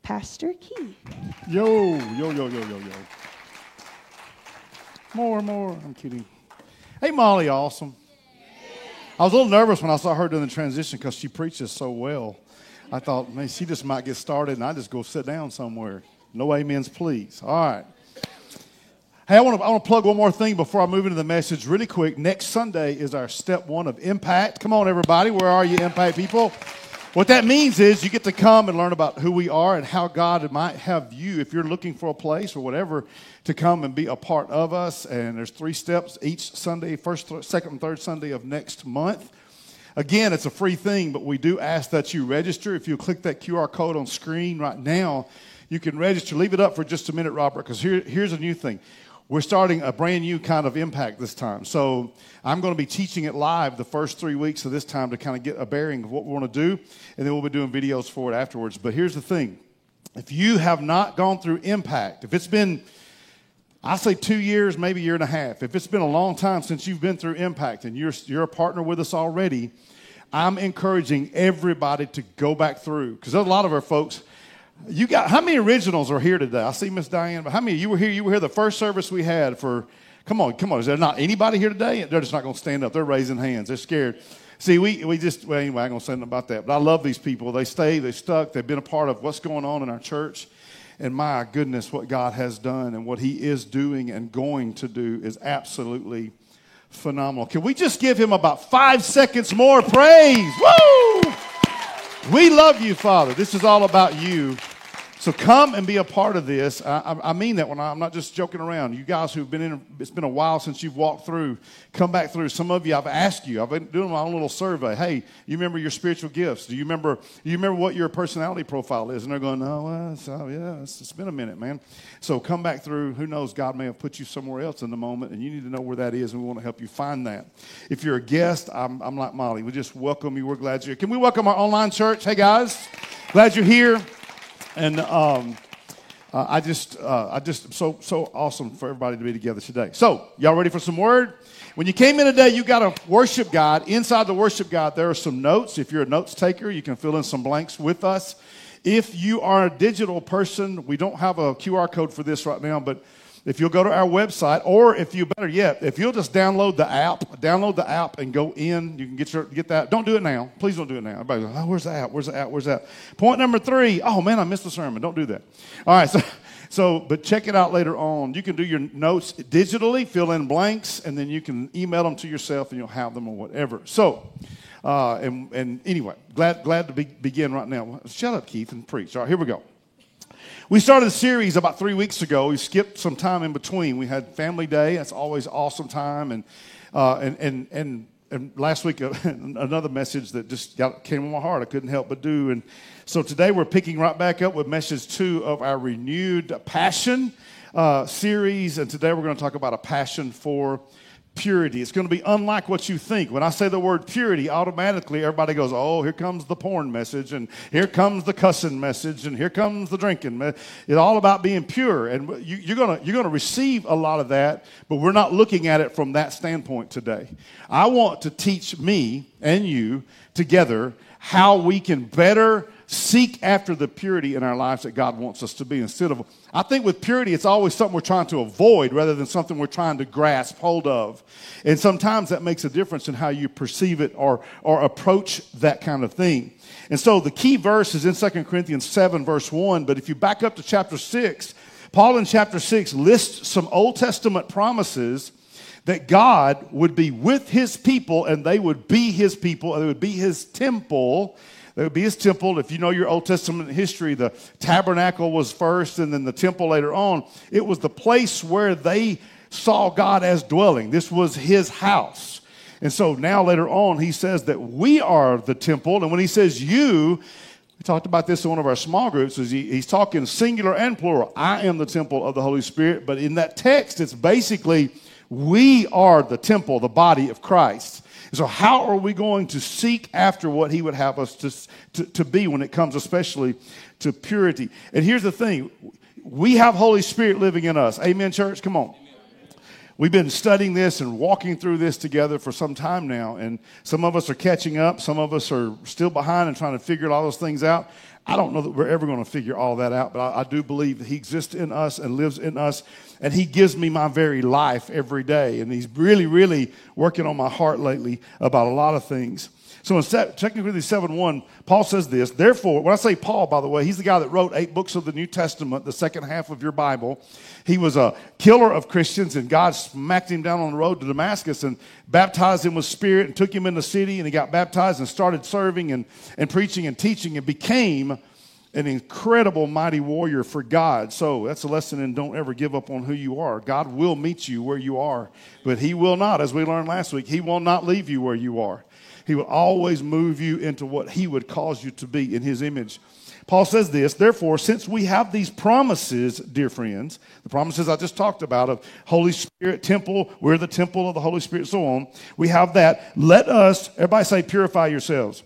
Pastor Keith. Yo. More. I'm kidding. Hey, Molly, awesome. I was a little nervous when I saw her doing the transition because she preaches so well. I thought, man, she just might get started and I just go sit down somewhere. No amens, please. All right. Hey, I want to plug one more thing before I move into the message really quick. Next Sunday is our step 1 of Impact. Come on, everybody. Where are you, Impact people? What that means is you get to come and learn about who we are and how God might have you, if you're looking for a place or whatever, to come and be a part of us. And there's 3 steps each Sunday, first, second, and third Sunday of next month. Again, it's a free thing, but we do ask that you register. If you click that QR code on screen right now, you can register. Leave it up for just a minute, Robert, because here's a new thing. We're starting a brand new kind of impact this time. So I'm going to be teaching it live the first 3 weeks of this time to kind of get a bearing of what we want to do, and then we'll be doing videos for it afterwards. But here's the thing. If you have not gone through Impact, if it's been, I say 2 years, maybe a year and a half, if it's been a long time since you've been through Impact and you're a partner with us already, I'm encouraging everybody to go back through, because there's a lot of our folks. How many originals are here today? I see Miss Diane, but how many of you were here? You were here the first service we had for, come on. Is there not anybody here today? They're just not going to stand up. They're raising hands. They're scared. See, we just, well, anyway, I'm going to say nothing about that. But I love these people. They stuck. They've been a part of what's going on in our church. And my goodness, what God has done and what he is doing and going to do is absolutely phenomenal. Can we just give him about 5 seconds more praise? Woo! We love you, Father. This is all about you. So come and be a part of this. I mean that when I'm not just joking around. You guys who've been in, it's been a while since you've walked through, come back through. Some of you, I've asked you, I've been doing my own little survey. Hey, you remember your spiritual gifts? Do you remember what your personality profile is? And they're going, it's been a minute, man. So come back through. Who knows, God may have put you somewhere else in the moment, and you need to know where that is, and we want to help you find that. If you're a guest, I'm like Molly. We just welcome you. We're glad you're here. Can we welcome our online church? Hey, guys. Glad you're here. And I just so awesome for everybody to be together today. So, y'all ready for some word? When you came in today, you got a worship guide. Inside the worship guide, there are some notes. If you're a notes taker, you can fill in some blanks with us. If you are a digital person, we don't have a QR code for this right now, but if you'll go to our website, or if you'll just download the app and go in, you can get that. Don't do it now. Please don't do it now. Everybody goes, where's the app? Where's the app? Where's that? Point number 3, oh man, I missed the sermon. Don't do that. All right, but check it out later on. You can do your notes digitally, fill in blanks, and then you can email them to yourself and you'll have them or whatever. So, and anyway, glad to begin right now. Shut up, Keith, and preach. All right, here we go. We started a series about 3 weeks ago. We skipped some time in between. We had Family Day. That's always awesome time. And last week, another message that just came on my heart. I couldn't help but do. And so today we're picking right back up with message 2 of our renewed passion series. And today we're going to talk about a passion for purity. It's going to be unlike what you think. When I say the word purity, automatically everybody goes, oh, here comes the porn message, and here comes the cussing message, and here comes the drinking. It's all about being pure, and you're going to receive a lot of that, but we're not looking at it from that standpoint today. I want to teach me and you together how we can better seek after the purity in our lives that God wants us to be. I think with purity, it's always something we're trying to avoid rather than something we're trying to grasp hold of. And sometimes that makes a difference in how you perceive it or approach that kind of thing. And so the key verse is in 2 Corinthians 7, verse 1. But if you back up to chapter 6, Paul in chapter 6 lists some Old Testament promises that God would be with his people and they would be his people and they would be his temple. They would be his temple. If you know your Old Testament history, the tabernacle was first and then the temple later on. It was the place where they saw God as dwelling. This was his house. And so now later on, he says that we are the temple. And when he says you, we talked about this in one of our small groups, he's talking singular and plural. I am the temple of the Holy Spirit. But in that text, it's basically we are the temple, the body of Christ. So how are we going to seek after what he would have us to be when it comes especially to purity? And here's the thing. We have Holy Spirit living in us. Amen, church? Come on. We've been studying this and walking through this together for some time now. And some of us are catching up. Some of us are still behind and trying to figure all those things out. I don't know that we're ever going to figure all that out, but I do believe that he exists in us and lives in us, and he gives me my very life every day. And he's really, really working on my heart lately about a lot of things. So in 2 Corinthians 7:1, Paul says this, therefore, when I say Paul, by the way, he's the guy that wrote 8 books of the New Testament, the second half of your Bible. He was a killer of Christians, and God smacked him down on the road to Damascus and baptized him with Spirit and took him in the city, and he got baptized and started serving and preaching and teaching and became an incredible, mighty warrior for God. So that's a lesson in don't ever give up on who you are. God will meet you where you are, but he will not, as we learned last week, he will not leave you where you are. He will always move you into what he would cause you to be in his image. Paul says this, therefore, since we have these promises, dear friends, the promises I just talked about of Holy Spirit, temple, we're the temple of the Holy Spirit, so on. We have that. Let us, everybody say, purify yourselves.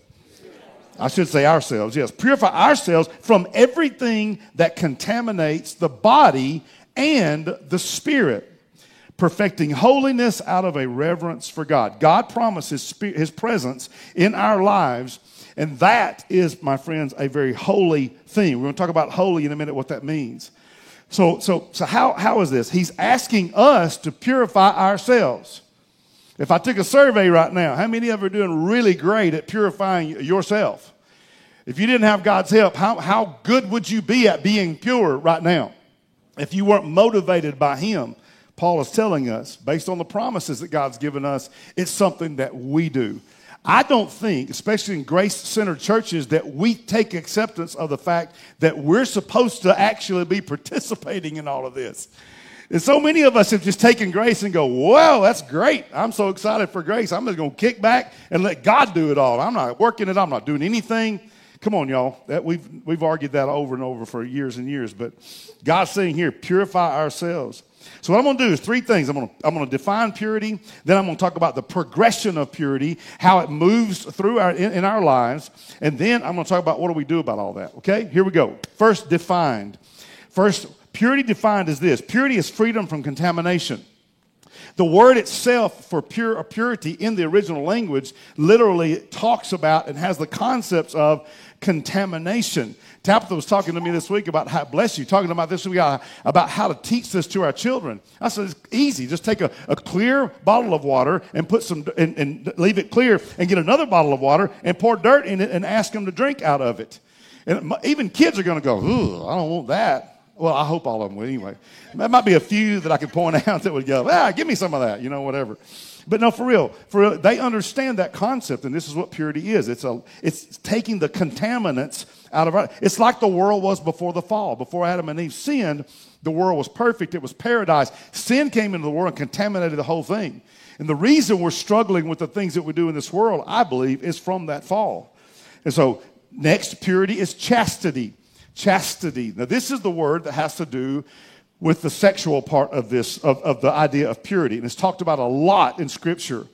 I should say ourselves, yes. Purify ourselves from everything that contaminates the body and the spirit, perfecting holiness out of a reverence for God. God promises his presence in our lives, and that is, my friends, a very holy thing. We're going to talk about holy in a minute, what that means. So how is this? He's asking us to purify ourselves. If I took a survey right now, how many of you are doing really great at purifying yourself? If you didn't have God's help, how good would you be at being pure right now? If you weren't motivated by him, Paul is telling us, based on the promises that God's given us, it's something that we do. I don't think, especially in grace-centered churches, that we take acceptance of the fact that we're supposed to actually be participating in all of this. And so many of us have just taken grace and go, wow, that's great. I'm so excited for grace. I'm just going to kick back and let God do it all. I'm not working it. I'm not doing anything. Come on, y'all. We've argued that over and over for years and years. But God's saying here, purify ourselves. So what I'm going to do is 3 things. I'm going to define purity. Then I'm going to talk about the progression of purity, how it moves through in our lives. And then I'm going to talk about what do we do about all that. Okay, here we go. First, defined. First, purity defined is this. Purity is freedom from contamination. The word itself for purity in the original language literally talks about and has the concepts of contamination. Tabitha was talking to me this week about how, bless you, talking about this week about how to teach this to our children. I said, it's easy. Just take a clear bottle of water and put some and leave it clear and get another bottle of water and pour dirt in it and ask them to drink out of it. And even kids are going to go, ooh, I don't want that. Well, I hope all of them will anyway. There might be a few that I could point out that would go, give me some of that, whatever. But no, for real, they understand that concept, and this is what purity is. It's taking the contaminants out of our. It's like the world was before the fall. Before Adam and Eve sinned, the world was perfect. It was paradise. Sin came into the world and contaminated the whole thing. And the reason we're struggling with the things that we do in this world, I believe, is from that fall. And so, next, purity is chastity. Chastity. Now, this is the word that has to do with the sexual part of this, of the idea of purity. And it's talked about a lot in Scripture.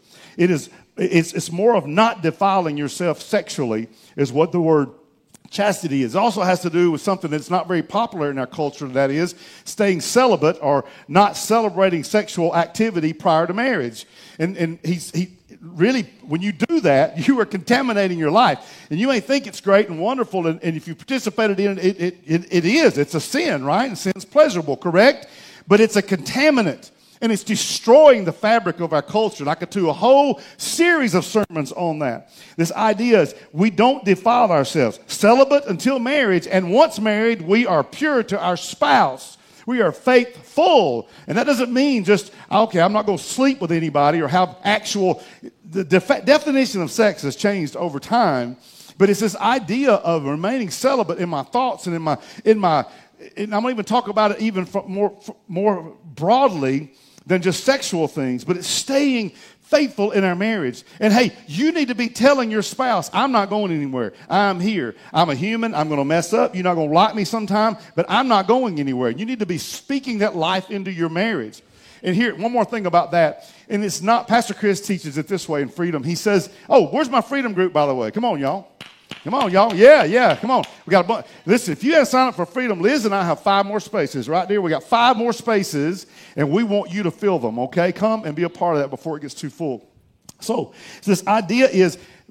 It's more of not defiling yourself sexually is what the word chastity is. It also has to do with something that's not very popular in our culture, that is staying celibate or not celebrating sexual activity prior to marriage. And he really, when you do that, you are contaminating your life. And you may think it's great and wonderful, and if you participated in it, it is. It's a sin, right? And sin's pleasurable, correct? But it's a contaminant, and it's destroying the fabric of our culture. And I could do a whole series of sermons on that. This idea is we don't defile ourselves. Celibate until marriage, and once married, we are pure to our spouse. We are faithful. And that doesn't mean just, okay, I'm not going to sleep with anybody or have actual, the definition of sex has changed over time, but it's this idea of remaining celibate in my thoughts and and I'm going to even talk about it even more broadly than just sexual things, but it's staying faithful in our marriage. And hey, you need to be telling your spouse, I'm not going anywhere. I'm here. I'm a human. I'm going to mess up. You're not going to like me sometime, but I'm not going anywhere. You need to be speaking that life into your marriage. And here, one more thing about that, and it's not, Pastor Chris teaches it this way in Freedom. He says, where's my Freedom group, by the way? Come on, y'all. Come on, y'all. Yeah, come on. We got a bunch. Listen, if you haven't signed up for Freedom, Liz and I have 5 more spaces right there. We got 5 more spaces, and we want you to fill them, okay? Come and be a part of that before it gets too full. So this idea is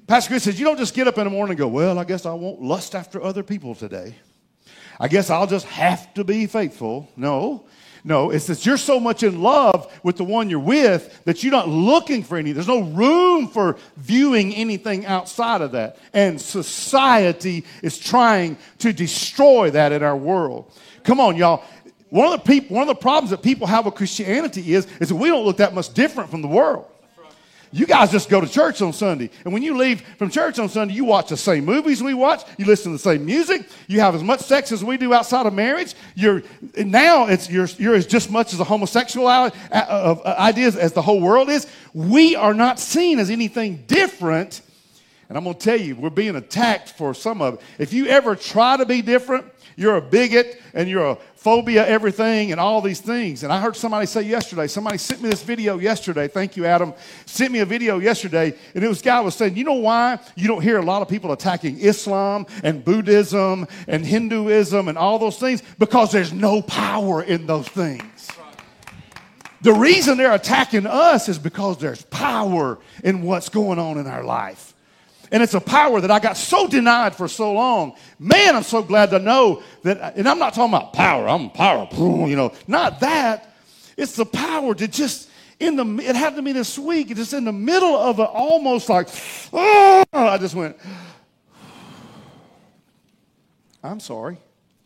Pastor Chris says, you don't just get up in the morning and go, well, I guess I won't lust after other people today. I guess I'll just have to be faithful. No, it's that you're so much in love with the one you're with that you're not looking for any. There's no room for viewing anything outside of that. And society is trying to destroy that in our world. Come on, y'all. One of the problems that people have with Christianity is that we don't look that much different from the world. You guys just go to church on Sunday. And when you leave from church on Sunday, you watch the same movies we watch. You listen to the same music. You have as much sex as we do outside of marriage. You're as just much as a homosexual ideas as the whole world is. We are not seen as anything different. And I'm going to tell you, we're being attacked for some of it. If you ever try to be different, you're a bigot and you're a phobia everything and all these things. And I heard somebody say yesterday, somebody sent me this video yesterday. Thank you, Adam. Sent me a video yesterday. And this guy was saying, you know why you don't hear a lot of people attacking Islam and Buddhism and Hinduism and all those things? Because there's no power in those things. The reason they're attacking us is because there's power in what's going on in our life. And it's a power that I got so denied for so long. Man, I'm so glad to know that, and I'm not talking about power. I'm powerful, not that. It's the power to just, it happened to me this week, just in the middle of it, almost like, oh, I just went, I'm sorry.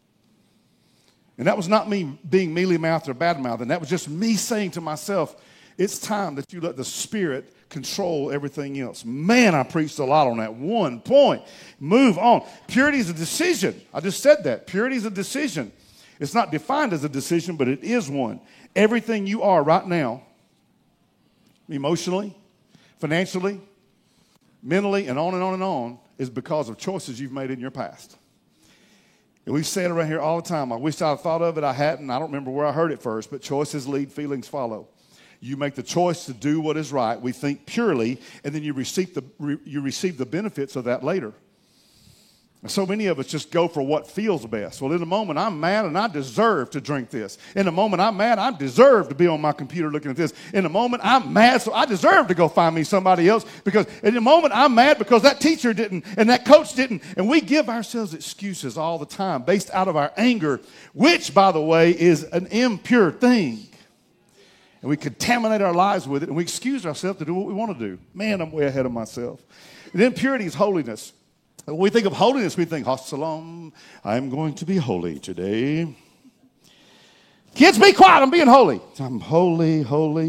And that was not me being mealy-mouthed or bad-mouthed. And that was just me saying to myself, it's time that you let the Spirit control everything else. Man, I preached a lot on that one point. Move on. Purity is a decision. I just said that. Purity is a decision. It's not defined as a decision, but it is one. Everything you are right now, emotionally, financially, mentally, and on and on and on, is because of choices you've made in your past. And we say it around here all the time. I wish I'd thought of it. I hadn't. I don't remember where I heard it first, but choices lead, feelings follow. You make the choice to do what is right. We think purely, and then you receive the benefits of that later. And so many of us just go for what feels best. Well, in the moment I'm mad and I deserve to drink this. In the moment I'm mad, I deserve to be on my computer looking at this. In the moment I'm mad, so I deserve to go find me somebody else. Because in the moment I'm mad because that teacher didn't and that coach didn't. And we give ourselves excuses all the time based out of our anger, which, by the way, is an impure thing. And we contaminate our lives with it, and we excuse ourselves to do what we want to do. Man, I'm way ahead of myself. And then purity is holiness. When we think of holiness, we think, Hassalam, I'm going to be holy today. Kids, be quiet, I'm being holy. I'm holy.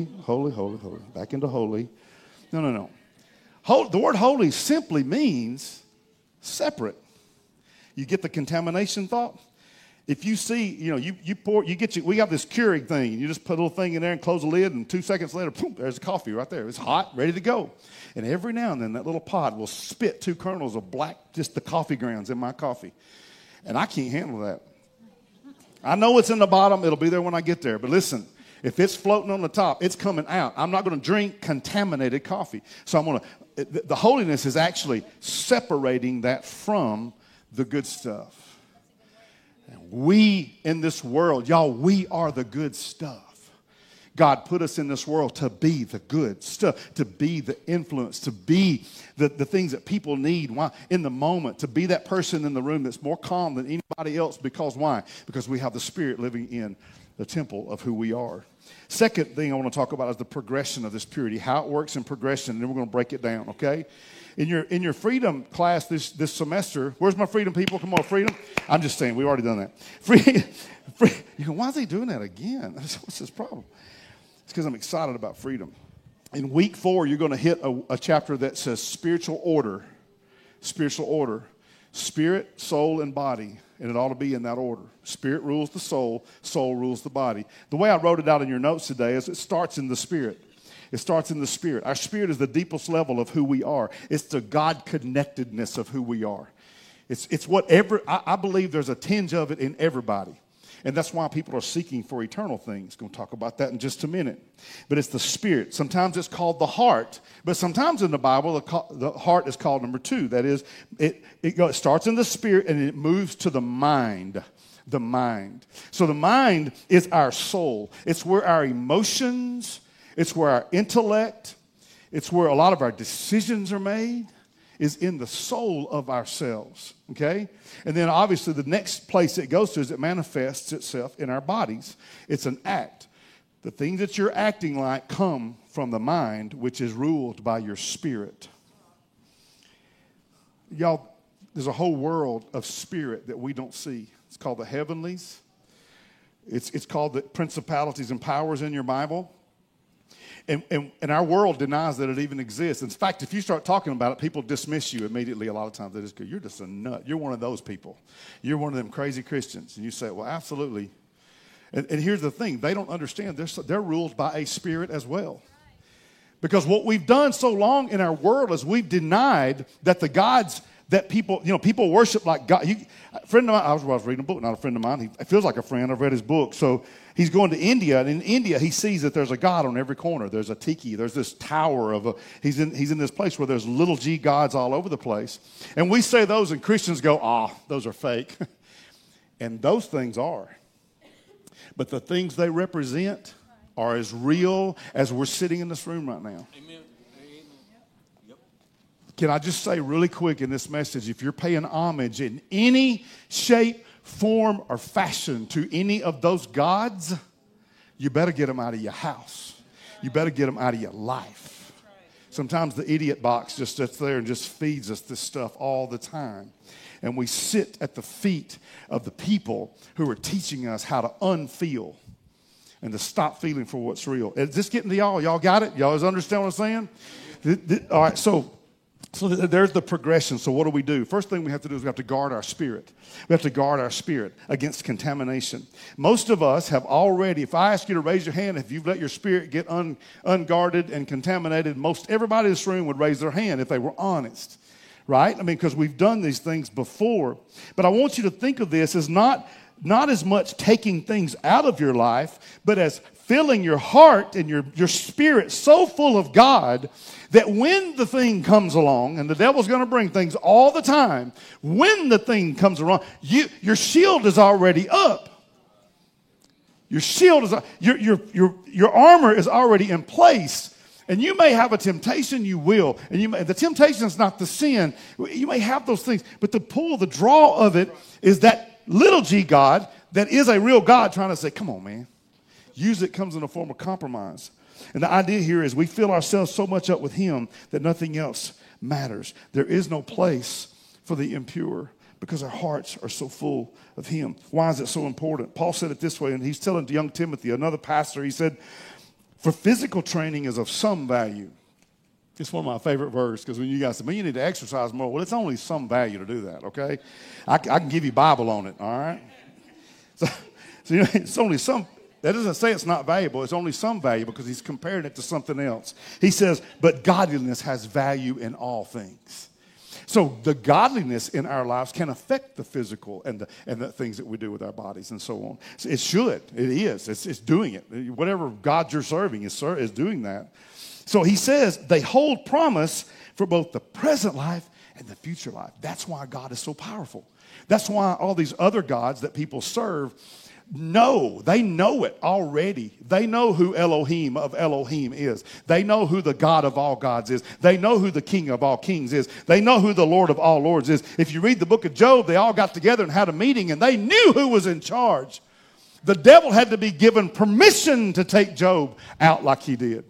Back into holy. No. The word holy simply means separate. You get the contamination thought? If you see, we got this Keurig thing. You just put a little thing in there and close the lid, and 2 seconds later, boom, there's the coffee right there. It's hot, ready to go. And every now and then, that little pod will spit 2 kernels of black, just the coffee grounds in my coffee. And I can't handle that. I know it's in the bottom. It'll be there when I get there. But listen, if it's floating on the top, it's coming out. I'm not going to drink contaminated coffee. So the holiness is actually separating that from the good stuff. We in this world, y'all, we are the good stuff. God put us in this world to be the good stuff, to be the influence, to be the things that people need. Why? In the moment, to be that person in the room that's more calm than anybody else. Because why? Because we have the Spirit living in the temple of who we are. Second thing I want to talk about is the progression of this purity, how it works in progression, and then we're going to break it down, okay? In your freedom class this semester, where's my freedom people? Come on, freedom. I'm just saying, we've already done that. Free. You go, why is he doing that again? What's his problem? It's because I'm excited about freedom. In week 4, you're going to hit a chapter that says spiritual order. Spiritual order. Spirit, soul, and body. And it ought to be in that order. Spirit rules the soul. Soul rules the body. The way I wrote it out in your notes today is it starts in the spirit. It starts in the spirit. Our spirit is the deepest level of who we are. It's the God-connectedness of who we are. It's whatever, I believe there's a tinge of it in everybody. And that's why people are seeking for eternal things. Going to talk about that in just a minute. But it's the spirit. Sometimes it's called the heart. But sometimes in the Bible, the heart is called number 2. That is, it starts in the spirit and it moves to the mind. The mind. So the mind is our soul. It's where our emotions, it's where our intellect, it's where a lot of our decisions are made. is in the soul of ourselves, okay? And then obviously the next place it goes to is it manifests itself in our bodies. It's an act. The things that you're acting like come from the mind, which is ruled by your spirit. Y'all, there's a whole world of spirit that we don't see. It's called the heavenlies. It's called the principalities and powers in your Bible. And our world denies that it even exists. In fact, if you start talking about it, people dismiss you immediately a lot of times. They just go, you're just a nut. You're one of those people. You're one of them crazy Christians. And you say, well, absolutely. And here's the thing. They don't understand. They're ruled by a spirit as well. Because what we've done so long in our world is we've denied that the gods that people worship like God. A friend of mine, I was reading a book, not a friend of mine. He feels like a friend. I've read his book. So he's going to India, and in India, he sees that there's a god on every corner. There's a tiki. There's this tower he's in this place where there's little g gods all over the place. And we say those, and Christians go, those are fake. And those things are. But the things they represent are as real as we're sitting in this room right now. Amen. Yep. Can I just say really quick in this message, if you're paying homage in any shape, form, or fashion to any of those gods, you better get them out of your house. You better get them out of your life. Sometimes the idiot box just sits there and just feeds us this stuff all the time. And we sit at the feet of the people who are teaching us how to unfeel and to stop feeling for what's real. Is this getting to y'all? Y'all got it? Y'all understand what I'm saying? All right, so there's the progression. So what do? First thing we have to do is we have to guard our spirit. We have to guard our spirit against contamination. Most of us have already, if I ask you to raise your hand, if you've let your spirit get unguarded and contaminated, most everybody in this room would raise their hand if they were honest. Right? I mean, because we've done these things before. But I want you to think of this as not as much taking things out of your life, but as filling your heart and your spirit so full of God that when the thing comes along, and the devil's going to bring things all the time, when the thing comes along, your shield is already up. Your shield is your armor is already in place. And you may have a temptation, you will. And the temptation is not the sin. You may have those things. But the draw of it is that little g God that is a real God trying to say, come on, man. Usually it comes in a form of compromise. And the idea here is we fill ourselves so much up with him that nothing else matters. There is no place for the impure because our hearts are so full of him. Why is it so important? Paul said it this way, and he's telling young Timothy, another pastor, he said, for physical training is of some value. It's one of my favorite verses because when you guys say, man, you need to exercise more. Well, it's only some value to do that, okay? I can give you Bible on it, all right? So it's only some. That doesn't say it's not valuable. It's only some value because he's comparing it to something else. He says, but godliness has value in all things. So the godliness in our lives can affect the physical and the things that we do with our bodies and so on. So it should. It is. It's doing it. Whatever God you're serving is doing that. So he says they hold promise for both the present life and the future life. That's why God is so powerful. That's why all these other gods that people serve they know it already. They know who Elohim of Elohim is. They know who the God of all gods is. They know who the King of all kings is. They know who the Lord of all lords is. If you read the book of Job, they all got together and had a meeting and they knew who was in charge. The devil had to be given permission to take Job out like he did.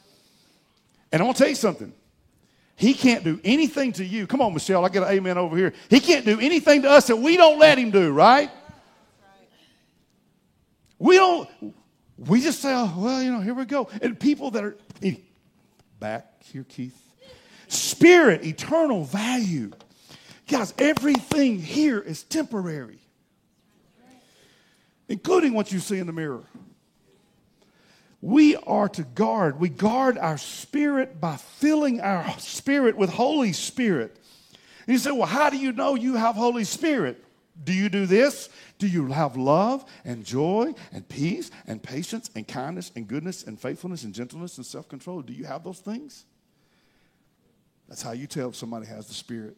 And I want to tell you something. He can't do anything to you. Come on, Michelle, I get an amen over here. He can't do anything to us that we don't let him do, right? We just say, oh, well, here we go. And people that are, back here, Keith. Spirit, eternal value. Guys, everything here is temporary. Including what you see in the mirror. We are to guard. We guard our spirit by filling our spirit with Holy Spirit. And you say, well, how do you know you have Holy Spirit? Do you do this? Do you have love and joy and peace and patience and kindness and goodness and faithfulness and gentleness and self-control? Do you have those things? That's how you tell if somebody has the Spirit.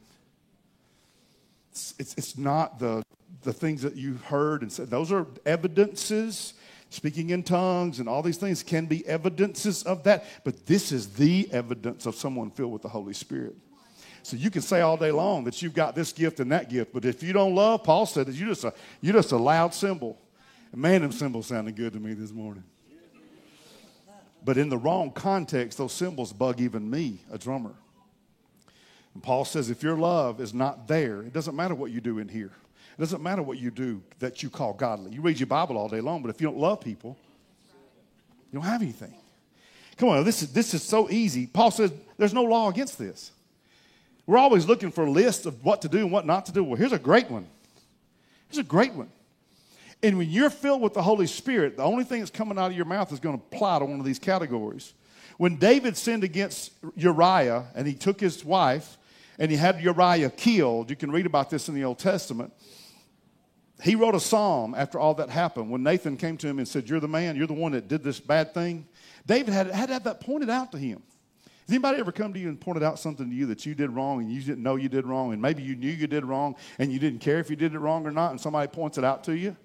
It's not the things that you've heard and said. Those are evidences. Speaking in tongues and all these things can be evidences of that. But this is the evidence of someone filled with the Holy Spirit. So you can say all day long that you've got this gift and that gift, but if you don't love, Paul said that you're just a loud cymbal. And man, them cymbals sounded good to me this morning. But in the wrong context, those cymbals bug even me, a drummer. And Paul says if your love is not there, it doesn't matter what you do in here. It doesn't matter what you do that you call godly. You read your Bible all day long, but if you don't love people, you don't have anything. Come on, this is so easy. Paul says there's no law against this. We're always looking for a list of what to do and what not to do. Well, here's a great one. Here's a great one. And when you're filled with the Holy Spirit, the only thing that's coming out of your mouth is going to apply to one of these categories. When David sinned against Uriah and he took his wife and he had Uriah killed, you can read about this in the Old Testament. He wrote a psalm after all that happened. When Nathan came to him and said, you're the man, you're the one that did this bad thing. David had to have that pointed out to him. Has anybody ever come to you and pointed out something to you that you did wrong and you didn't know you did wrong, and maybe you knew you did wrong and you didn't care if you did it wrong or not, and somebody points it out to you?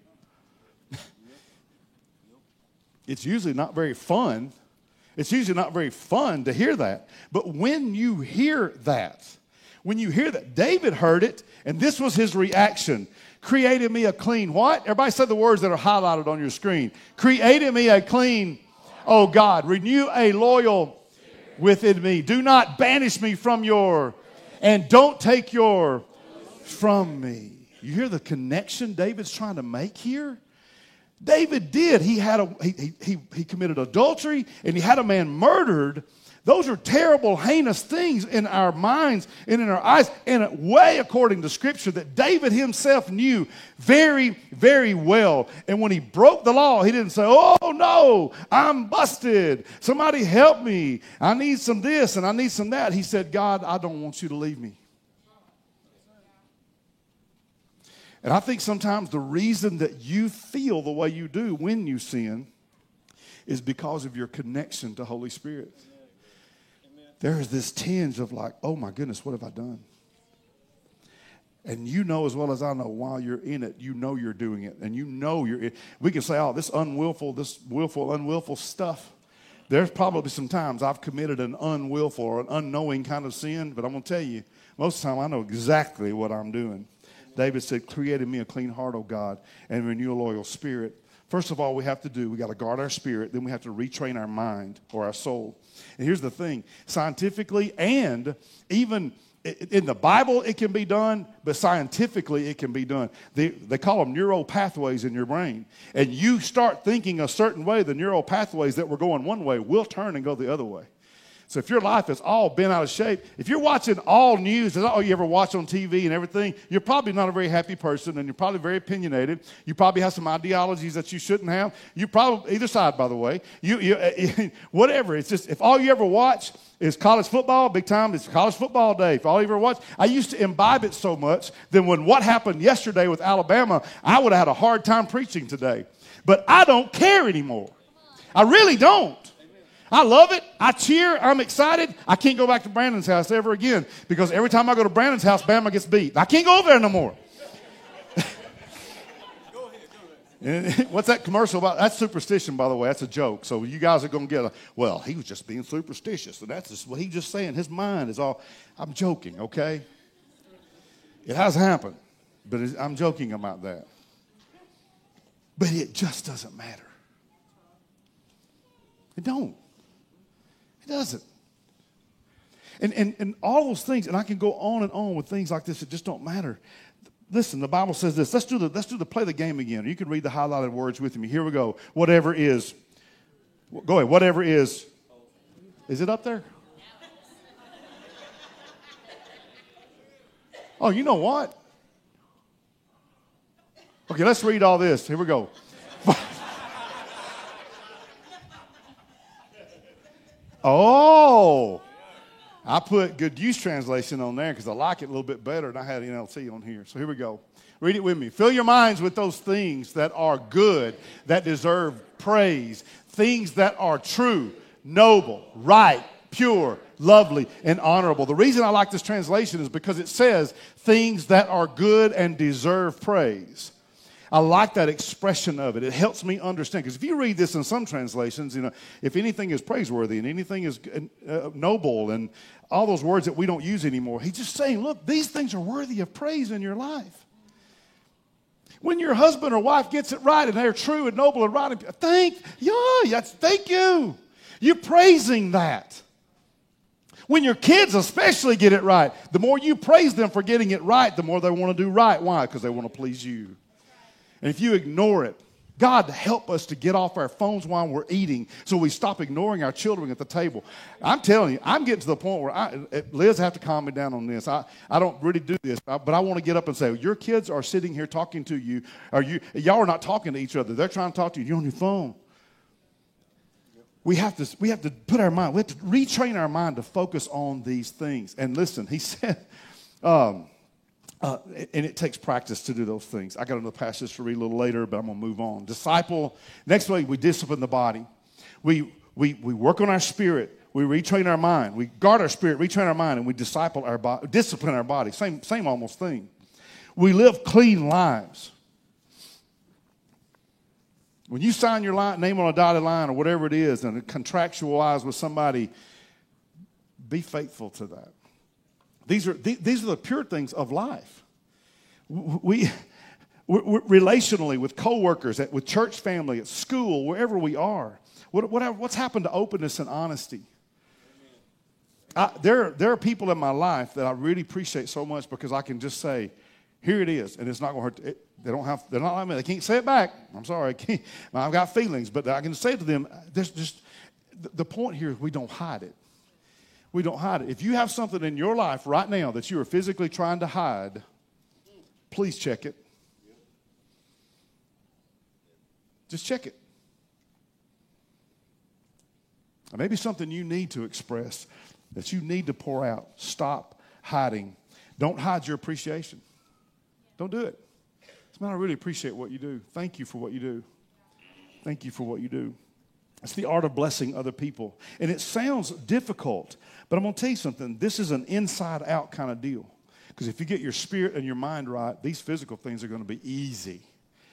It's usually not very fun. It's usually not very fun to hear that. But when you hear that, David heard it, and this was his reaction. Created me a clean what? Everybody say the words that are highlighted on your screen. Created me a clean, oh God, renew a loyal within me. Do not banish me from your, and don't take your from me. You hear the connection David's trying to make here? David did. He committed adultery and he had a man murdered. Those are terrible, heinous things in our minds and in our eyes, and a way, according to Scripture, that David himself knew very, very well. And when he broke the law, he didn't say, oh, no, I'm busted. Somebody help me. I need some this and I need some that. He said, God, I don't want you to leave me. And I think sometimes the reason that you feel the way you do when you sin is because of your connection to Holy Spirit. There is this tinge of like, oh my goodness, what have I done? And you know as well as I know, while you're in it, you know you're doing it. And you know we can say, oh, this willful, unwillful stuff. There's probably some times I've committed an unwillful or an unknowing kind of sin, but I'm going to tell you, most of the time I know exactly what I'm doing. David said, created me a clean heart, O God, and renew a loyal spirit. First of all, we got to guard our spirit, then we have to retrain our mind or our soul. And here's the thing, scientifically and even in the Bible it can be done, but scientifically it can be done. They call them neural pathways in your brain. And you start thinking a certain way, the neural pathways that were going one way will turn and go the other way. So if your life is all bent out of shape, if you're watching all news, that's all you ever watch on TV and everything, you're probably not a very happy person, and you're probably very opinionated. You probably have some ideologies that you shouldn't have. You probably, either side, by the way, whatever. It's just, if all you ever watch is college football, big time, it's college football day. If all you ever watch, I used to imbibe it so much that when what happened yesterday with Alabama, I would have had a hard time preaching today. But I don't care anymore. I really don't. I love it. I cheer. I'm excited. I can't go back to Brandon's house ever again because every time I go to Brandon's house, Bama gets beat. I can't go over there no more. What's that commercial about? That's superstition, by the way. That's a joke. So you guys are going to get well, he was just being superstitious. And that's just what he's just saying. His mind is all, I'm joking, okay? It has happened, but I'm joking about that. But it just doesn't matter. It don't. It doesn't. And all those things, and I can go on and on with things like this that just don't matter. Listen, the Bible says this. Let's do the play the game again. You can read the highlighted words with me. Here we go. Whatever is. Go ahead. Whatever is. Is it up there? Oh, you know what? Okay, let's read all this. Here we go. Oh, I put Good Use Translation on there because I like it a little bit better, and I had NLT on here. So here we go. Read it with me. Fill your minds with those things that are good, that deserve praise, things that are true, noble, right, pure, lovely, and honorable. The reason I like this translation is because it says things that are good and deserve praise. I like that expression of it. It helps me understand. Because if you read this in some translations, if anything is praiseworthy and anything is noble and all those words that we don't use anymore, he's just saying, look, these things are worthy of praise in your life. When your husband or wife gets it right and they're true and noble and right, thank you. You're praising that. When your kids especially get it right, the more you praise them for getting it right, the more they want to do right. Why? Because they want to please you. And if you ignore it, God help us to get off our phones while we're eating so we stop ignoring our children at the table. I'm telling you, I'm getting to the point where Liz have to calm me down on this. I don't really do this, but I want to get up and say, your kids are sitting here talking to you, or y'all are not talking to each other. They're trying to talk to you. You're on your phone. We have to put our mind, we have to retrain our mind to focus on these things. And listen, he said, and it takes practice to do those things. I got another passage to read a little later, but I'm going to move on. Disciple. Next week, we discipline the body. We work on our spirit. We retrain our mind. We guard our spirit, retrain our mind, and we discipline our body. Same almost thing. We live clean lives. When you sign your name on a dotted line or whatever it is and contractualize with somebody, be faithful to that. These are the pure things of life. We're relationally with coworkers, with church family, at school, wherever we are. What's happened to openness and honesty? There are people in my life that I really appreciate so much because I can just say, here it is, and it's not going to hurt. They're not like me. They can't say it back. I'm sorry. I've got feelings, but I can say to them, the point here is we don't hide it. We don't hide it. If you have something in your life right now that you are physically trying to hide, please check it. Just check it. Or maybe something you need to express, that you need to pour out. Stop hiding. Don't hide your appreciation. Don't do it. Man, I really appreciate what you do. Thank you for what you do. Thank you for what you do. It's the art of blessing other people. And it sounds difficult, but I'm going to tell you something. This is an inside-out kind of deal. Because if you get your spirit and your mind right, these physical things are going to be easy.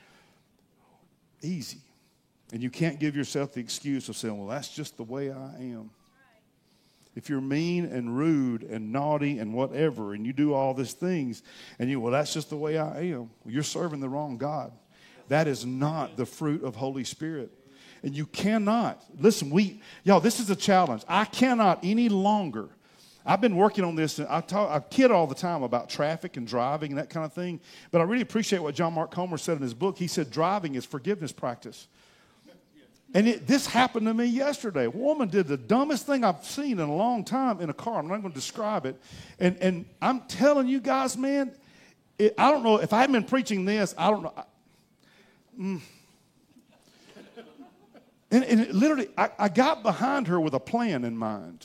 Easy. And you can't give yourself the excuse of saying, well, that's just the way I am. If you're mean and rude and naughty and whatever, and you do all these things, and well, that's just the way I am, well, you're serving the wrong God. That is not the fruit of Holy Spirit. And you cannot, listen, this is a challenge. I cannot any longer. I've been working on this, and I kid all the time about traffic and driving and that kind of thing, but I really appreciate what John Mark Comer said in his book. He said driving is forgiveness practice. And this happened to me yesterday. A woman did the dumbest thing I've seen in a long time in a car. I'm not going to describe it. And I'm telling you guys, man, I don't know. If I hadn't been preaching this, I don't know. And it literally, I got behind her with a plan in mind.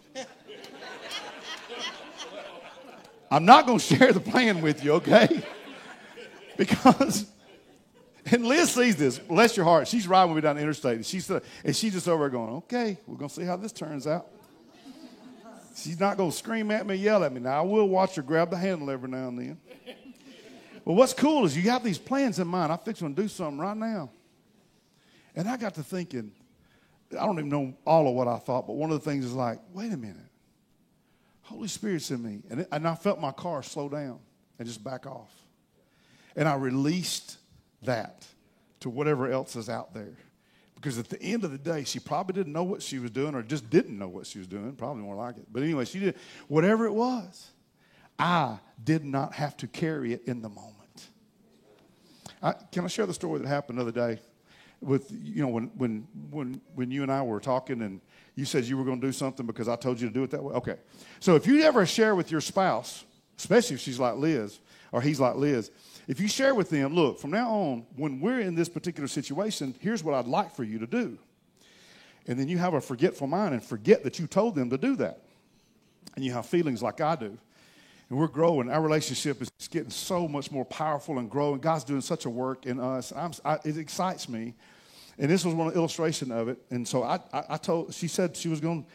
I'm not going to share the plan with you, okay? Because... And Liz sees this. Bless your heart. She's riding with me down the interstate. And she's just over there going, okay, we're going to see how this turns out. She's not going to scream at me, yell at me. Now, I will watch her grab the handle every now and then. Well, what's cool is you have these plans in mind. I'm fixing to do something right now. And I got to thinking, I don't even know all of what I thought, but one of the things is like, wait a minute. Holy Spirit's in me. And I felt my car slow down and just back off. And I released that to whatever else is out there. Because at the end of the day, she probably didn't know what she was doing or just didn't know what she was doing. Probably more like it. But anyway, she did. Whatever it was, I did not have to carry it in the moment. Can I share the story that happened the other day? With, when you and I were talking and you said you were going to do something because I told you to do it that way? Okay. So if you ever share with your spouse, especially if she's like Liz or he's like Liz, if you share with them, look, from now on, when we're in this particular situation, here's what I'd like for you to do. And then you have a forgetful mind and forget that you told them to do that. And you have feelings like I do. And we're growing. Our relationship is getting so much more powerful and growing. God's doing such a work in us. It excites me. And this was one illustration of it. And so she said she was going,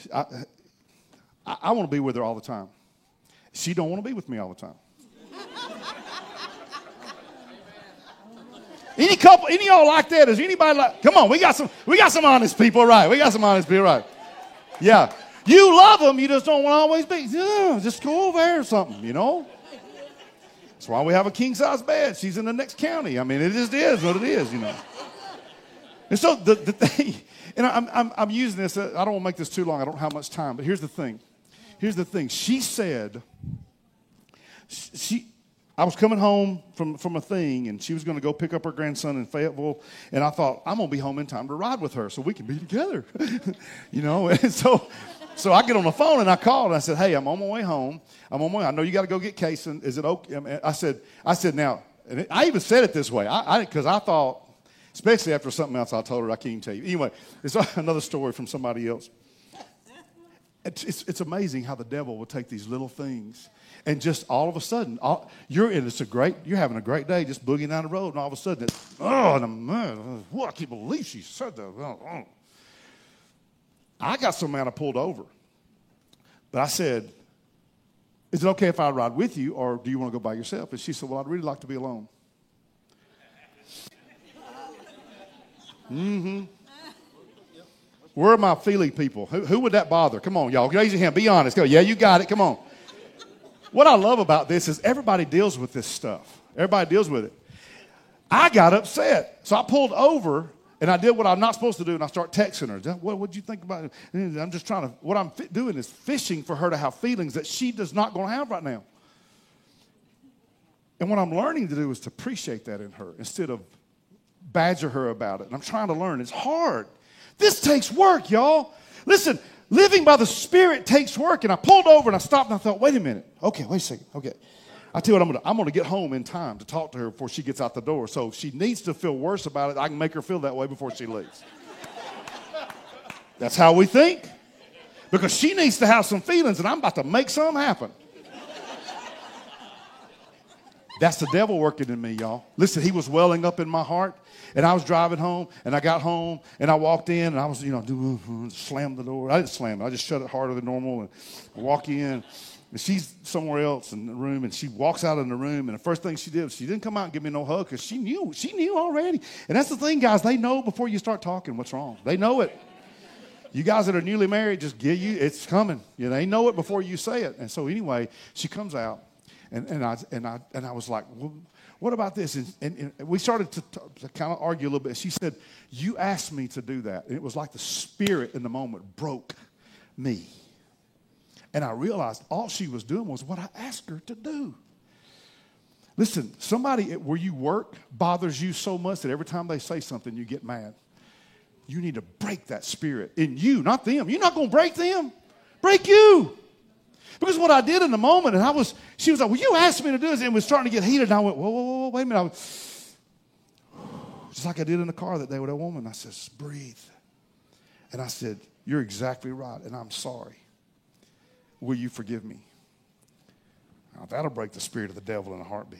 I want to be with her all the time. She don't want to be with me all the time. Any couple, any of y'all like that? Is anybody like, come on, we got some honest people, right? We got some honest people, right? Yeah. You love them, you just don't want to always be. Yeah, just go over there or something, you know? That's why we have a king-size bed. She's in the next county. I mean, it just is what it is, you know. And so the thing, and I'm using this, I don't want to make this too long. I don't have much time, but here's the thing. Here's the thing. She said, I was coming home from a thing, and she was going to go pick up her grandson in Fayetteville, and I thought, I'm going to be home in time to ride with her so we can be together, you know. And so I get on the phone, and I called, and I said, hey, I'm on my way home. I know you got to go get Kason. Is it okay? I said, now, and I even said it this way, because I thought, especially after something else I told her, I can't even tell you. Anyway, it's another story from somebody else. It's amazing how the devil will take these little things and just all of a sudden, you're having a great day just boogieing down the road, and all of a sudden, I can't believe she said that. I got so mad I pulled over. But I said, is it okay if I ride with you, or do you want to go by yourself? And she said, well, I'd really like to be alone. Mm-hmm. Where are my feeling people? Who would that bother? Come on, y'all. Raise your hand. Be honest. Go. Yeah, you got it. Come on. What I love about this is everybody deals with this stuff. Everybody deals with it. I got upset. So I pulled over, and I did what I'm not supposed to do, and I start texting her. What did you think about it? And I'm just what I'm doing is fishing for her to have feelings that she does not going to have right now. And what I'm learning to do is to appreciate that in her instead of badger her about it. And I'm trying to learn. It's hard. This takes work, y'all. Listen, living by the Spirit takes work. And I pulled over and I stopped and I thought, wait a minute. Okay, wait a second. Okay. I tell you what, I'm going to get home in time to talk to her before she gets out the door. So if she needs to feel worse about it, I can make her feel that way before she leaves. That's how we think. Because she needs to have some feelings and I'm about to make something happen. That's the devil working in me, y'all. Listen, he was welling up in my heart. And I was driving home, and I got home, and I walked in, and I was, slammed the door. I didn't slam it. I just shut it harder than normal, and I walk in, and she's somewhere else in the room, and she walks out in the room, and the first thing she did was she didn't come out and give me no hug because she knew already. And that's the thing, guys. They know before you start talking what's wrong. They know it. You guys that are newly married, just it's coming. They know it before you say it. And so anyway, she comes out, and I was like, well, what about this? And we started to kind of argue a little bit. She said, you asked me to do that. And it was like the Spirit in the moment broke me. And I realized all she was doing was what I asked her to do. Listen, somebody where you work bothers you so much that every time they say something, you get mad. You need to break that spirit in you, not them. You're not going to break them. Break you. Because what I did in the moment, and she was like, well, you asked me to do this, and it was starting to get heated, and I went, whoa, wait a minute. Just like I did in the car that day with that woman. I said, breathe. And I said, you're exactly right, and I'm sorry. Will you forgive me? Now, that'll break the spirit of the devil in a heartbeat.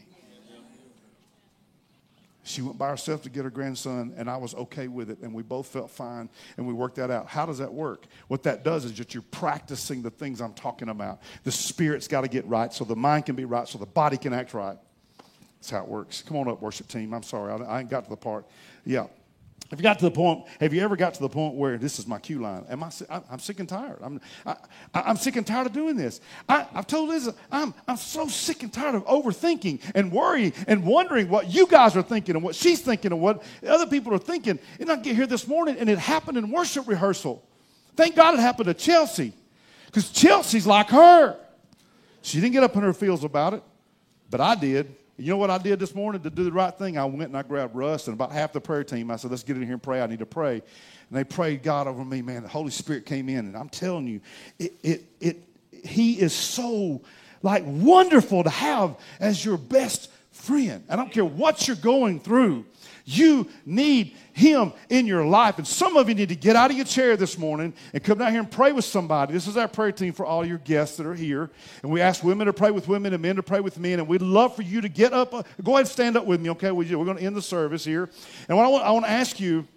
She went by herself to get her grandson, and I was okay with it, and we both felt fine, and we worked that out. How does that work? What that does is that you're practicing the things I'm talking about. The spirit's got to get right so the mind can be right so the body can act right. That's how it works. Come on up, worship team. I'm sorry. I ain't got to the part. Yeah. Have you ever got to the point where this is my cue line? I'm sick and tired. I'm sick and tired of doing this. I've told Liz, I'm so sick and tired of overthinking and worrying and wondering what you guys are thinking and what she's thinking and what other people are thinking. And I get here this morning and it happened in worship rehearsal. Thank God it happened to Chelsea because Chelsea's like her. She didn't get up in her feels about it, but I did. You know what I did this morning to do the right thing? I went and I grabbed Russ and about half the prayer team. I said, let's get in here and pray. I need to pray. And they prayed God over me, man. The Holy Spirit came in. And I'm telling you, He is so wonderful to have as your best friend. I don't care what you're going through. You need Him in your life. And some of you need to get out of your chair this morning and come down here and pray with somebody. This is our prayer team for all your guests that are here. And we ask women to pray with women and men to pray with men. And we'd love for you to get up. Go ahead and stand up with me, okay? We're going to end the service here. And what I want to ask you,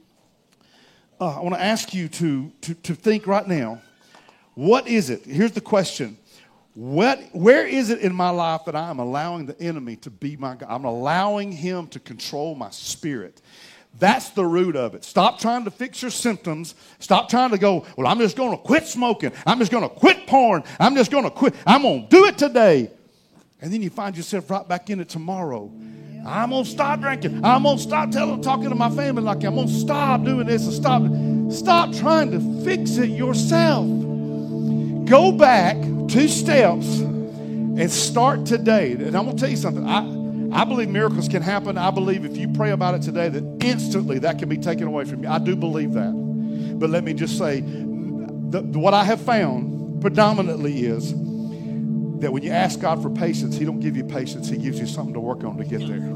to think right now, what is it? Here's the question. Where is it in my life that I am allowing the enemy to be my God? I'm allowing him to control my spirit. That's the root of it. Stop trying to fix your symptoms. Stop trying to go, well, I'm just going to quit smoking. I'm just going to quit porn. I'm just going to quit. I'm going to do it today. And then you find yourself right back in it tomorrow. I'm going to stop drinking. I'm going to stop talking to my family like I'm going to stop doing this and stop trying to fix it yourself. Go back 2 steps and start today. And I'm going to tell you something. I believe miracles can happen. I believe if you pray about it today that instantly that can be taken away from you. I do believe that. But let me just say, what I have found predominantly is that when you ask God for patience, he don't give you patience. He gives you something to work on to get there.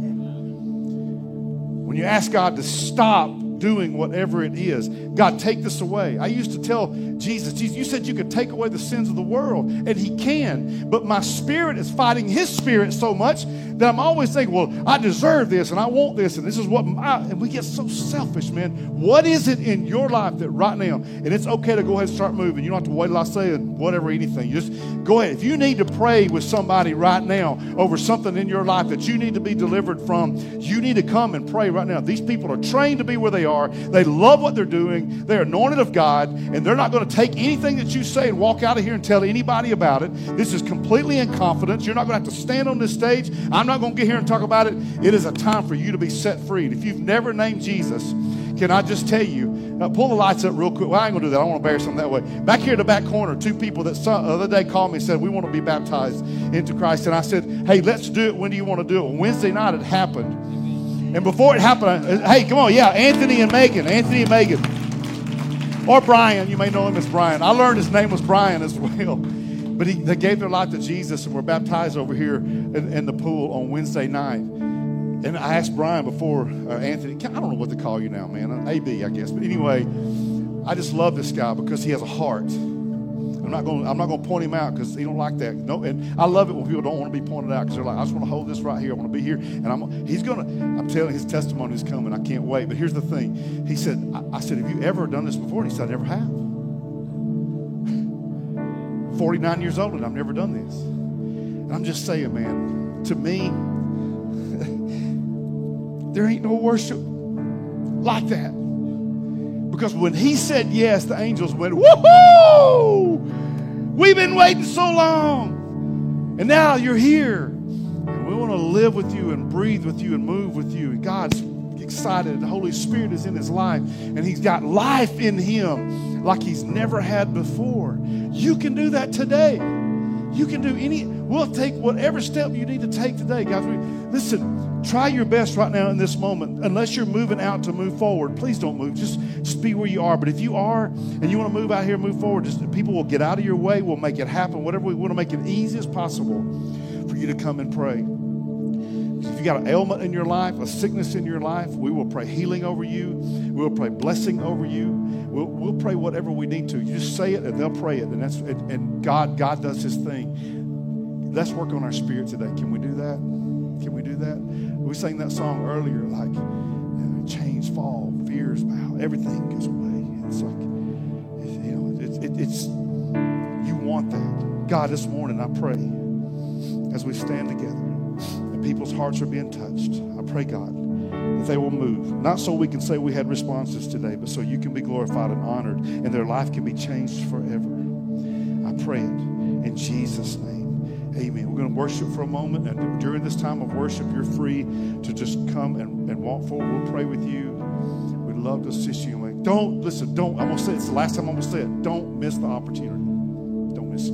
When you ask God to stop doing whatever it is, God, take this away. I used to tell Jesus, you said you could take away the sins of the world, and he can, but my spirit is fighting his spirit so much that I'm always thinking, well, I deserve this, and I want this, and this is what, and we get so selfish, man. What is it in your life that right now, and it's okay to go ahead and start moving. You don't have to wait till I say whatever, anything. You just go ahead. If you need to pray with somebody right now over something in your life that you need to be delivered from, you need to come and pray right now. These people are trained to be where they are. They love what they're doing. They're anointed of God, and they're not going to take anything that you say and walk out of here and tell anybody about it. This is completely in confidence. You're not going to have to stand on this stage. I'm not going to get here and talk about it. It is a time for you to be set free. And if you've never named Jesus, can I just tell you, pull the lights up real quick. Well, I ain't going to do that. I don't want to embarrass them that way. Back here in the back corner, 2 people that the other day called me and said, we want to be baptized into Christ. And I said, hey, let's do it. When do you want to do it? Well, Wednesday night it happened. And before it happened, hey, come on, yeah, Anthony and Megan. Or Brian, you may know him as Brian. I learned his name was Brian as well. But they gave their life to Jesus and were baptized over here in the pool on Wednesday night. And I asked Brian before, Anthony, I don't know what to call you now, man. AB, I guess. But anyway, I just love this guy because he has a heart. I'm not going to point him out because he don't like that. No, and I love it when people don't want to be pointed out because they're like, I just want to hold this right here. I want to be here, and I'm telling his testimony is coming. I can't wait. But here's the thing. He said, I said, have you ever done this before? And he said, I never have. 49 years old and I've never done this. And I'm just saying, man, to me, there ain't no worship like that. Because when he said yes, the angels went, woohoo! We've been waiting so long. And now you're here. And we want to live with you and breathe with you and move with you. And God's excited. The Holy Spirit is in his life. And he's got life in him like he's never had before. You can do that today. You can do we'll take whatever step you need to take today, guys. Listen, try your best right now in this moment. Unless you're moving out to move forward, please don't move. Just be where you are. But if you are and you want to move out here, move forward, people will get out of your way. We'll make it happen. Whatever we want to make it easy as possible for you to come and pray. If you got an ailment in your life, a sickness in your life, we will pray healing over you. We'll pray blessing over you. We'll pray whatever we need to. You just say it and they'll pray it. And God does his thing. Let's work on our spirit today. Can we do that? Can we do that? We sang that song earlier, like chains fall, fears bow, everything goes away. It's like, you want that. God, this morning I pray as we stand together and people's hearts are being touched. I pray, God, that they will move. Not so we can say we had responses today, but so you can be glorified and honored and their life can be changed forever. I pray it in Jesus' name. Amen. We're going to worship for a moment, and during this time of worship, you're free to just come and walk forward. We'll pray with you. We'd love to assist you. I'm going to say it's the last time I'm going to say it. Don't miss the opportunity. Don't miss it.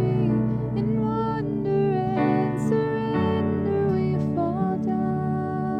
Surrender, we fall down.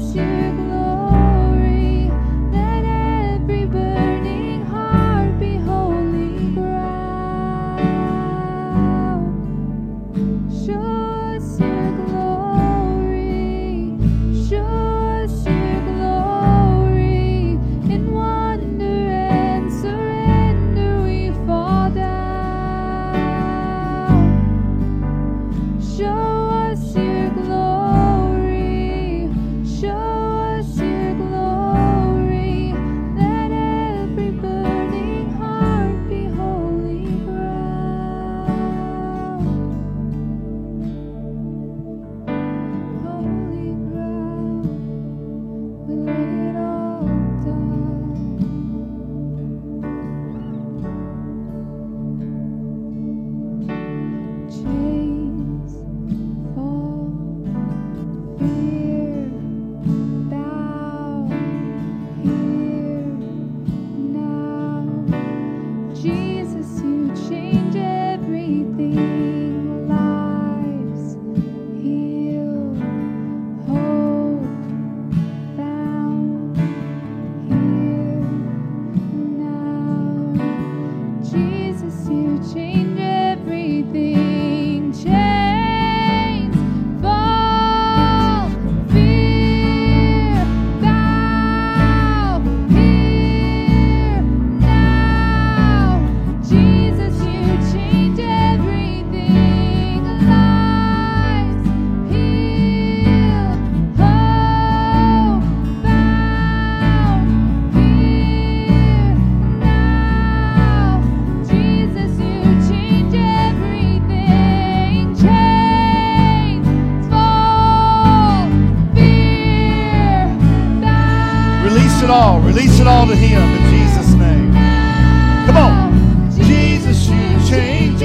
Release it all to Him in Jesus' name. Come on. Jesus, you change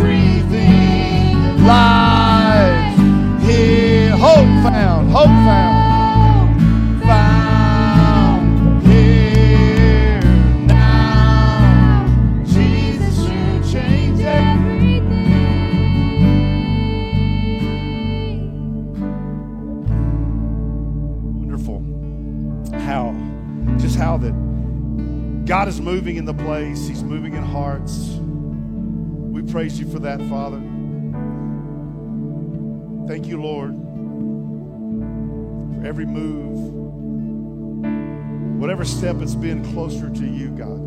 everything. Lives here. Hope found. Hope found. Found here now. Jesus, you change everything. Wonderful. How that God is moving in the place. He's moving in hearts. We praise you for that, Father. Thank you, Lord, for every move, whatever step it's been closer to you, God,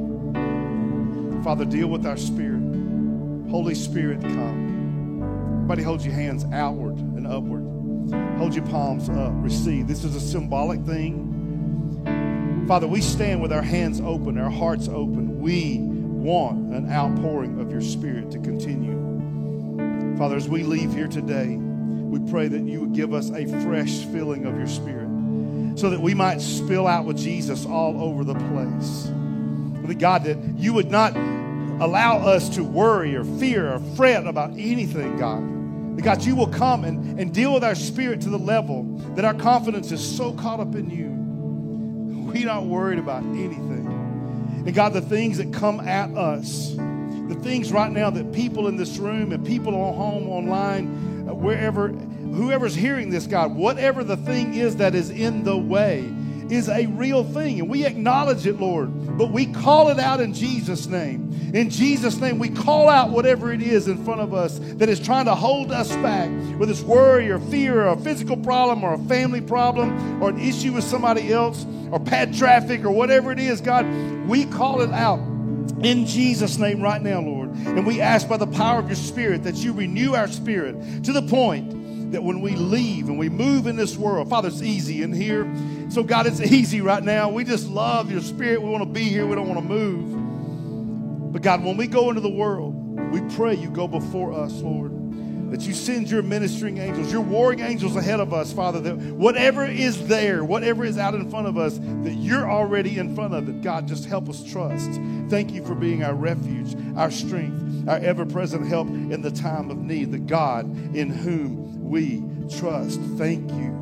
today. Father, deal with our spirit. Holy Spirit, come. Everybody hold your hands outward and upward. Hold your palms up. Receive. This is a symbolic thing. Father, we stand with our hands open, our hearts open. We want an outpouring of your Spirit to continue. Father, as we leave here today, we pray that you would give us a fresh filling of your Spirit so that we might spill out with Jesus all over the place. But God, that you would not allow us to worry or fear or fret about anything, God. That God, you will come and deal with our spirit to the level that our confidence is so caught up in you. We're not worried about anything. And God, the things that come at us, the things right now that people in this room and people at home, online, wherever, whoever's hearing this, God, whatever the thing is that is in the way is a real thing. And we acknowledge it, Lord, but we call it out in Jesus' name. In Jesus' name, we call out whatever it is in front of us that is trying to hold us back, whether it's worry or fear or a physical problem or a family problem or an issue with somebody else or bad traffic or whatever it is, God, we call it out in Jesus' name right now, Lord. And we ask by the power of your Spirit that you renew our spirit to the point that when we leave and we move in this world, Father, it's easy in here. So, God, it's easy right now. We just love your Spirit. We want to be here. We don't want to move. But, God, when we go into the world, we pray you go before us, Lord, that you send your ministering angels, your warring angels ahead of us, Father, that whatever is there, whatever is out in front of us, that you're already in front of it. God, just help us trust. Thank you for being our refuge, our strength, our ever-present help in the time of need, the God in whom we trust. Thank you.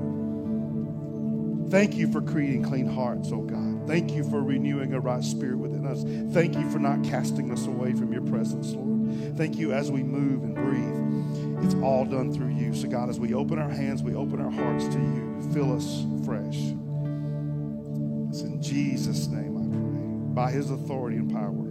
Thank you for creating clean hearts, oh God. Thank you for renewing a right spirit within us. Thank you for not casting us away from your presence, Lord. Thank you as we move and breathe. It's all done through you. So God, as we open our hands, we open our hearts to you. fill us fresh. It's in Jesus' name I pray. By his authority and power.